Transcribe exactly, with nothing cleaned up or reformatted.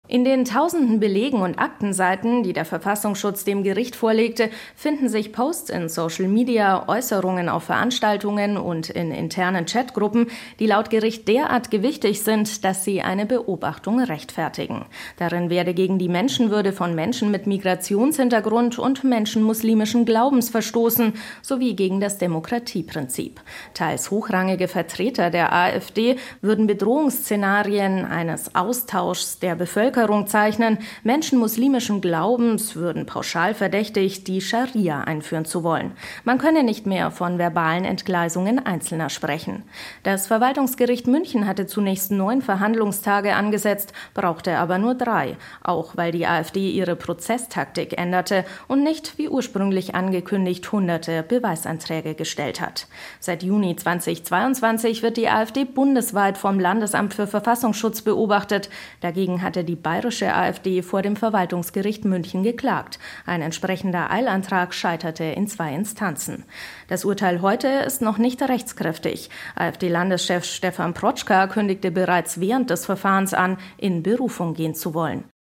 In den tausenden Belegen und Aktenseiten, die der Verfassungsschutz dem Gericht vorlegte, finden sich Posts in Social Media, Äußerungen auf Veranstaltungen und in internen Chatgruppen, die laut Gericht derart gewichtig sind, dass sie eine Beobachtung rechtfertigen. Darin werde gegen die Menschenwürde von Menschen mit Migrationshintergrund und Menschen muslimischen Glaubens verstoßen, sowie gegen das Demokratieprinzip. Teils hochrangige Vertreter der AfD würden Bedrohungsszenarien eines Austauschs der Bevölkerung zeichnen. Menschen muslimischen Glaubens würden pauschal verdächtigt, die Scharia einführen zu wollen. Man könne nicht mehr von verbalen Entgleisungen Einzelner sprechen. Das Verwaltungsgericht München hatte zunächst neun Verhandlungstage angesetzt, brauchte aber nur drei, auch weil die AfD ihre Prozesstaktik änderte und nicht, wie ursprünglich angekündigt, hunderte Beweisanträge gestellt hat. Seit Juni zweitausendzweiundzwanzig wird die AfD bundesweit vom Landesamt für Verfassungsschutz beobachtet. Dagegen hatte die bayerische AfD vor dem Verwaltungsgericht München geklagt. Ein entsprechender Eilantrag scheiterte in zwei Instanzen. Das Urteil heute ist noch nicht rechtskräftig. AfD-Landeschef Stefan Protschka kündigte bereits während des Verfahrens an, in Berufung gehen zu wollen.